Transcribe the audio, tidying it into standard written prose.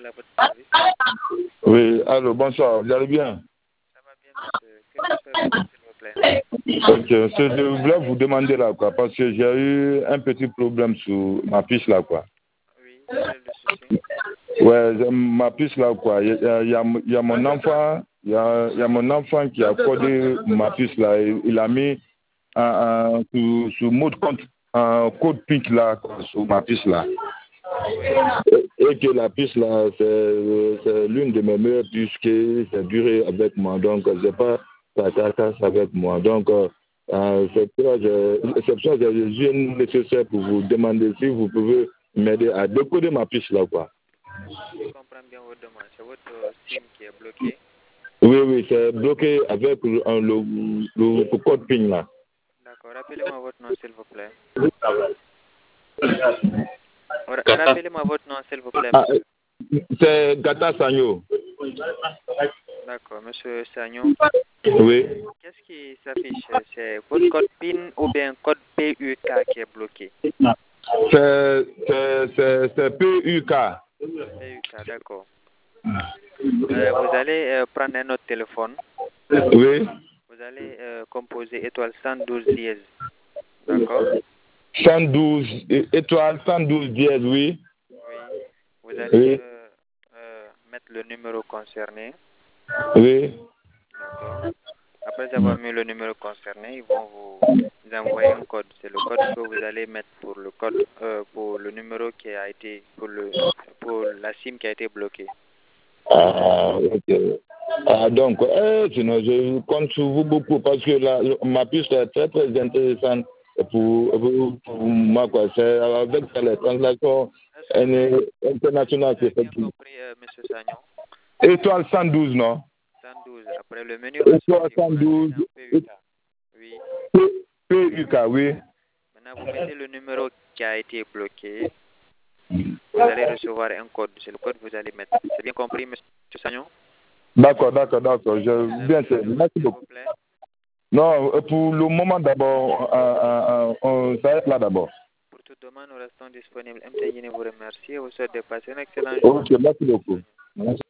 appelle à votre service. Oui, allô, bonsoir, vous allez bien? Ça va bien, monsieur. Que puis-je faire pour vous, s'il vous plaît? Ok, je voulais vous demander là, quoi, parce que j'ai eu un petit problème sur ma fiche là, quoi. Oui, quel est le souci? Ouais, ma puce là quoi. Il y a mon enfant, il y a mon enfant qui a codé ma puce là. Il a mis sur mot de compte un code PIC là quoi, sur ma puce là. Et que la puce là, c'est l'une de mes meilleures puces qui s'est durée avec moi. Donc j'ai pas ça casse avec moi. Donc c'est pour ça que j'ai une nécessaire pour vous demander si vous pouvez m'aider à décoder ma puce là quoi. Je comprends bien votre demande. C'est votre SIM qui est bloqué. Oui, c'est bloqué avec le code PIN là. D'accord. Rappelez-moi votre nom, s'il vous plaît. Rappelez-moi votre nom, s'il vous plaît, monsieur. C'est Gata Sanyo. D'accord, monsieur Sagnon. Oui. Qu'est-ce qui s'affiche? C'est votre code PIN ou bien code PUK qui est bloqué? C'est PUK. PUK, d'accord. Vous allez prendre un autre téléphone. Oui. Vous allez composer étoile 112 dièse. D'accord? 112, étoile 112 dièse, oui. Oui. Vous allez mettre le numéro concerné. Oui. D'accord? Après avoir mis le numéro concerné, ils vont vous envoyer un code. C'est le code que vous allez mettre pour le code pour le numéro qui a été pour la SIM qui a été bloquée. Ah, ok. Ah, donc, sinon, je compte sur vous beaucoup parce que ma piste est très, très intéressante pour moi, quoi. C'est avec les transactions internationales que J'ai c'est bien tout. compris, monsieur Sagnon. Étoile 112, non? 112. Après le menu Étoile ressorti, vous rentrez 112, dans PUK. Oui. PUK, oui. Maintenant, vous mettez le numéro qui a été bloqué. Vous allez recevoir un code. C'est le code que vous allez mettre. C'est bien compris, monsieur Sagnon? D'accord. Je bien sûr. Merci S'il beaucoup. vous plaît. Non, pour le moment d'abord, on s'arrête là d'abord. Pour toute demande, nous restons disponibles. MTN vous remercie et vous souhaite de passer une excellente journée. Ok, merci beaucoup. Merci.